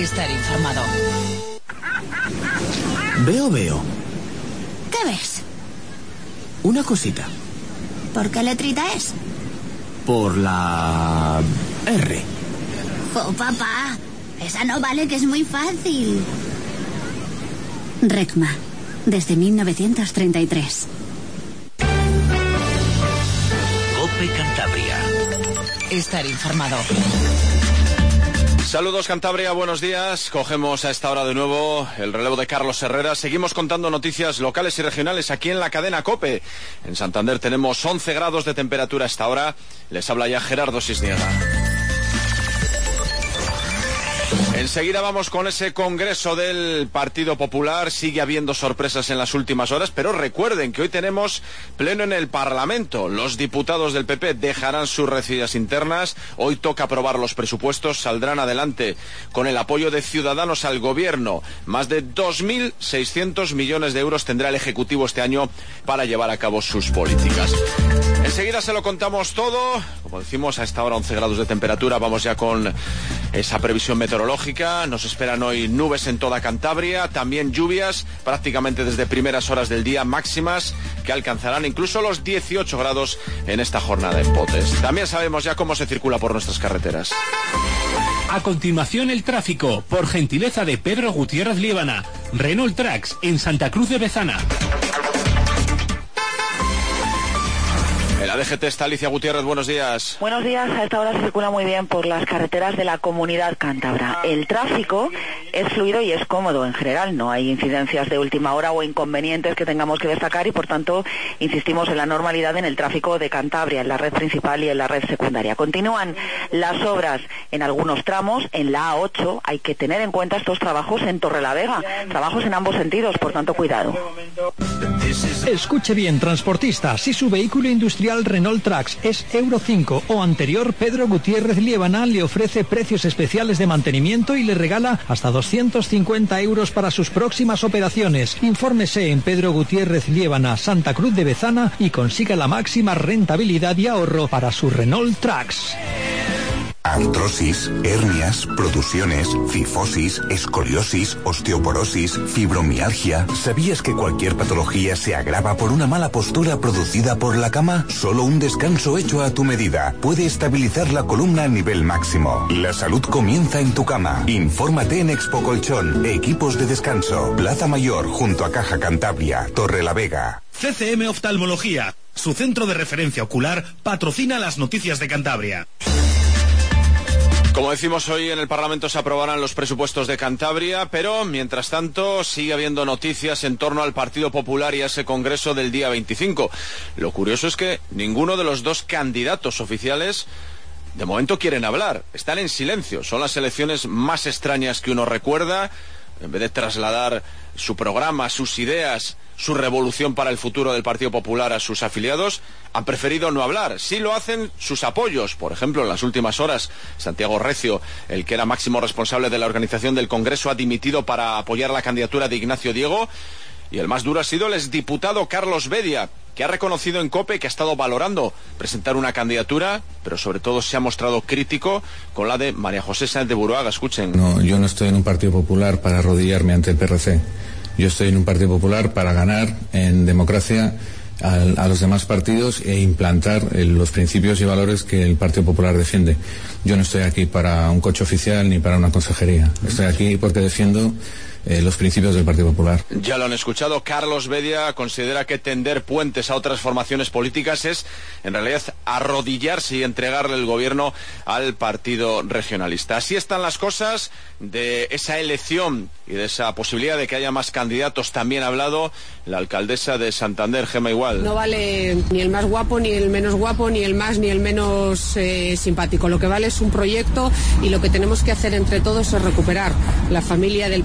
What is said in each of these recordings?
Estar informado. Veo. ¿Qué ves? Una cosita. ¿Por qué letrita es? Por la R. ¡Oh, papá! Esa no vale, que es muy fácil. RECMA, desde 1933. COPE Cantabria. Estar informado. Saludos Cantabria, buenos días. Cogemos a esta hora de nuevo el relevo de Carlos Herrera. Seguimos contando noticias locales y regionales aquí en la cadena COPE. En Santander tenemos 11 grados de temperatura a esta hora. Les habla ya Gerardo Sisniega. Enseguida vamos con ese congreso del Partido Popular. Sigue habiendo sorpresas en las últimas horas, pero recuerden que hoy tenemos pleno en el Parlamento. Los diputados del PP dejarán sus rencillas internas. Hoy toca aprobar los presupuestos. Saldrán adelante con el apoyo de Ciudadanos al gobierno. Más de 2.600 millones de euros tendrá el Ejecutivo este año para llevar a cabo sus políticas. Enseguida se lo contamos todo. Como decimos, a esta hora 11 grados de temperatura. Vamos ya con esa previsión meteorológica. Nos esperan hoy nubes en toda Cantabria, también lluvias prácticamente desde primeras horas del día, máximas que alcanzarán incluso los 18 grados en esta jornada en Potes. También sabemos ya cómo se circula por nuestras carreteras. A continuación el tráfico, por gentileza de Pedro Gutiérrez Liébana. Renault Trax en Santa Cruz de Bezana. En la DGT está Alicia Gutiérrez, buenos días. Buenos días, a esta hora se circula muy bien por las carreteras de la Comunidad Cántabra. El tráfico es fluido y es cómodo en general, no hay incidencias de última hora o inconvenientes que tengamos que destacar y por tanto insistimos en la normalidad en el tráfico de Cantabria, en la red principal y en la red secundaria. Continúan las obras en algunos tramos, en la A8 hay que tener en cuenta estos trabajos en Torrelavega, trabajos en ambos sentidos, por tanto cuidado. Escuche bien, transportista, si su vehículo industrial Renault Trax es Euro 5 o anterior, Pedro Gutiérrez Liébana le ofrece precios especiales de mantenimiento y le regala hasta 250 euros para sus próximas operaciones. Infórmese en Pedro Gutiérrez Liébana, Santa Cruz de Bezana y consiga la máxima rentabilidad y ahorro para su Renault Trax. Artrosis, hernias, protusiones, cifosis, escoliosis, osteoporosis, fibromialgia. ¿Sabías que cualquier patología se agrava por una mala postura producida por la cama? Solo un descanso hecho a tu medida puede estabilizar la columna a nivel máximo. La salud comienza en tu cama. Infórmate en Expo Colchón, equipos de descanso, Plaza Mayor, junto a Caja Cantabria, Torrelavega. CCM Oftalmología, su centro de referencia ocular, patrocina las noticias de Cantabria. Como decimos, hoy en el Parlamento se aprobarán los presupuestos de Cantabria, pero mientras tanto sigue habiendo noticias en torno al Partido Popular y a ese congreso del día 25. Lo curioso es que ninguno de los dos candidatos oficiales de momento quieren hablar, están en silencio. Son las elecciones más extrañas que uno recuerda. En vez de trasladar su programa, sus ideas, su revolución para el futuro del Partido Popular a sus afiliados, han preferido no hablar. Sí lo hacen sus apoyos. Por ejemplo, en las últimas horas, Santiago Recio, el que era máximo responsable de la organización del Congreso, ha dimitido para apoyar la candidatura de Ignacio Diego. Y el más duro ha sido el exdiputado Carlos Bedia, que ha reconocido en COPE que ha estado valorando presentar una candidatura, pero sobre todo se ha mostrado crítico con la de María José Sáenz de Buruaga. Escuchen. No, yo no estoy en un Partido Popular para arrodillarme ante el PRC. Yo estoy en un Partido Popular para ganar en democracia a los demás partidos e implantar los principios y valores que el Partido Popular defiende. Yo no estoy aquí para un coche oficial ni para una consejería. Estoy aquí porque defiendo los principios del Partido Popular. Ya lo han escuchado. Carlos Bedia considera que tender puentes a otras formaciones políticas es, en realidad, arrodillarse y entregarle el gobierno al Partido Regionalista. Así están las cosas de esa elección y de esa posibilidad de que haya más candidatos. También ha hablado la alcaldesa de Santander, Gemma Igual. No vale ni el más guapo, ni el menos guapo, ni el más ni el menos simpático. Lo que vale es un proyecto y lo que tenemos que hacer entre todos es recuperar la familia del Partido Popular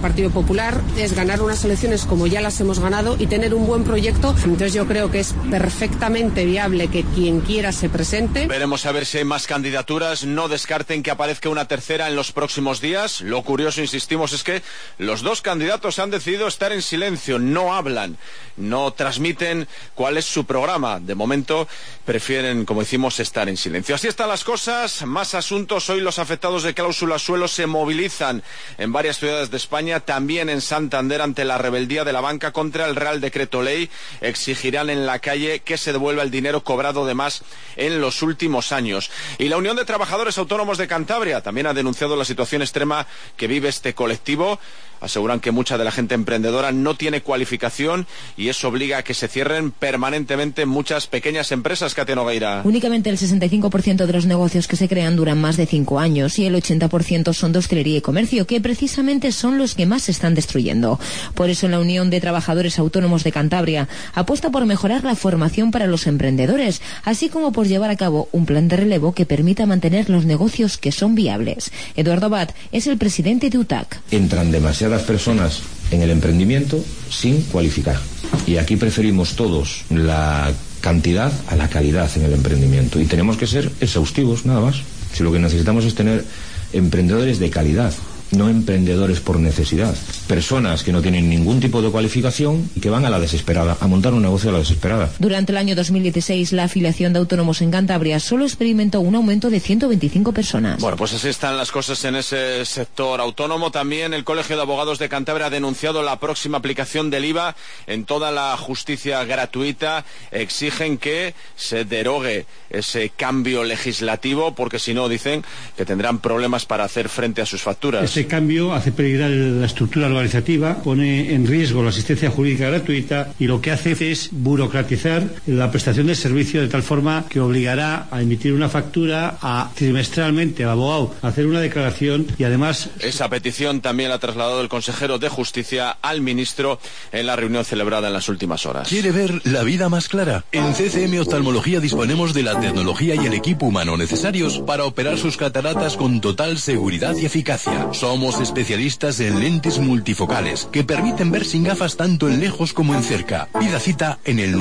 Popular es ganar unas elecciones como ya las hemos ganado y tener un buen proyecto. Entonces yo creo que es perfectamente viable que quien quiera se presente. Veremos a ver si hay más candidaturas. No descarten que aparezca una tercera en los próximos días. Lo curioso, insistimos, es que los dos candidatos han decidido estar en silencio. No hablan, no transmiten cuál es su programa. De momento prefieren, como decimos, estar en silencio. Así están las cosas. Más asuntos. Hoy los afectados de cláusula suelo se movilizan en varias ciudades de España, también en Santander, ante la rebeldía de la banca contra el Real Decreto Ley. Exigirán en la calle que se devuelva el dinero cobrado de más en los últimos años. Y la Unión de Trabajadores Autónomos de Cantabria también ha denunciado la situación extrema que vive este colectivo. Aseguran que mucha de la gente emprendedora no tiene cualificación y eso obliga a que se cierren permanentemente muchas pequeñas empresas. Katia Nogueira. Únicamente el 65% de los negocios que se crean duran más de 5 años y el 80% son de hostelería y comercio, que precisamente son los que más se están destruyendo. Por eso la Unión de Trabajadores Autónomos de Cantabria apuesta por mejorar la formación para los emprendedores, así como por llevar a cabo un plan de relevo que permita mantener los negocios que son viables. Eduardo Abad es el presidente de UTAC. Entran demasiadas personas en el emprendimiento sin cualificar. Y aquí preferimos todos la cantidad a la calidad en el emprendimiento. Y tenemos que ser exhaustivos, nada más. Si lo que necesitamos es tener emprendedores de calidad, no emprendedores por necesidad. Personas que no tienen ningún tipo de cualificación y que van a la desesperada, a montar un negocio a la desesperada. Durante el año 2016, la afiliación de autónomos en Cantabria solo experimentó un aumento de 125 personas. Bueno, pues así están las cosas en ese sector autónomo. También el Colegio de Abogados de Cantabria ha denunciado la próxima aplicación del IVA en toda la justicia gratuita. Exigen que se derogue ese cambio legislativo porque si no, dicen que tendrán problemas para hacer frente a sus facturas. Ese cambio hace peligrar la estructura organizativa, pone en riesgo la asistencia jurídica gratuita y lo que hace es burocratizar la prestación del servicio de tal forma que obligará a emitir una factura, a trimestralmente al abogado a hacer una declaración y además... Esa petición también la ha trasladado el consejero de Justicia al ministro en la reunión celebrada en las últimas horas. ¿Quiere ver la vida más clara? En CCM Oftalmología disponemos de la tecnología y el equipo humano necesarios para operar sus cataratas con total seguridad y eficacia. Somos especialistas en lentes multifocales que permiten ver sin gafas tanto en lejos como en cerca. Pida cita en el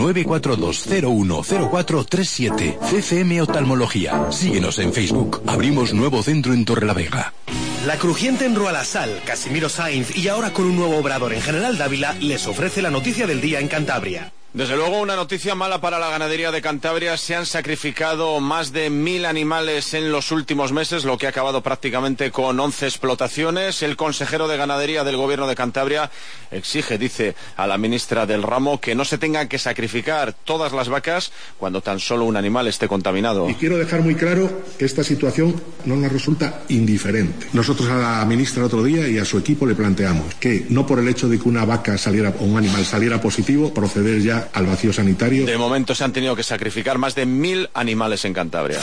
942-010437. CCM Oftalmología. Síguenos en Facebook. Abrimos nuevo centro en Torrelavega. La Crujiente en Rualasal, Casimiro Sainz y ahora con un nuevo obrador en General Dávila les ofrece la noticia del día en Cantabria. Desde luego, una noticia mala para la ganadería de Cantabria. Se han sacrificado más de 1000 animales en los últimos meses, lo que ha acabado prácticamente con 11 explotaciones. El consejero de Ganadería del Gobierno de Cantabria exige, dice a la ministra del ramo, que no se tengan que sacrificar todas las vacas cuando tan solo un animal esté contaminado. Y quiero dejar muy claro que esta situación no nos resulta indiferente. Nosotros a la ministra el otro día y a su equipo le planteamos que no por el hecho de que una vaca saliera o un animal saliera positivo, proceder ya al vacío sanitario. De momento se han tenido que sacrificar más de 1000 animales en Cantabria.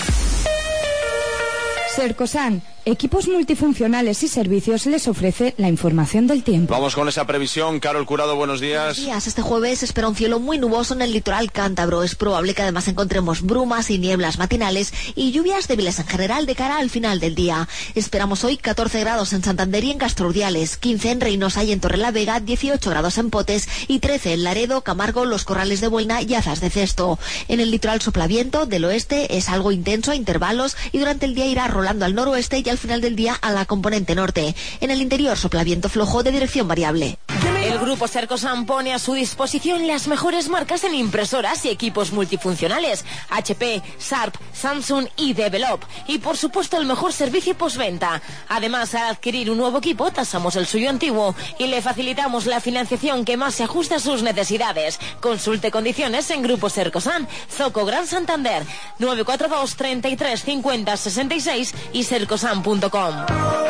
Sercosan, equipos multifuncionales y servicios, les ofrece la información del tiempo. Vamos con esa previsión. Carol Curado, buenos días. Buenos días. Este jueves se espera un cielo muy nuboso en el litoral cántabro. Es probable que además encontremos brumas y nieblas matinales y lluvias débiles en general de cara al final del día. Esperamos hoy 14 grados en Santander y en Castro Urdiales, 15 en Reynosa y en Torrelavega, 18 grados en Potes y 13 en Laredo, Camargo, Los Corrales de Buelna y Azas de Cesto. En el litoral soplaviento del oeste es algo intenso a intervalos y durante el día irá rolando al noroeste y al final del día a la componente norte. En el interior sopla viento flojo de dirección variable. El grupo Sercosan pone a su disposición las mejores marcas en impresoras y equipos multifuncionales: HP, Sharp, Samsung y Develop. Y por supuesto el mejor servicio postventa. Además, al adquirir un nuevo equipo, tasamos el suyo antiguo y le facilitamos la financiación que más se ajuste a sus necesidades. Consulte condiciones en Grupo Sercosan, Zoco Gran Santander, 942 33 50 66 y sercosan.com.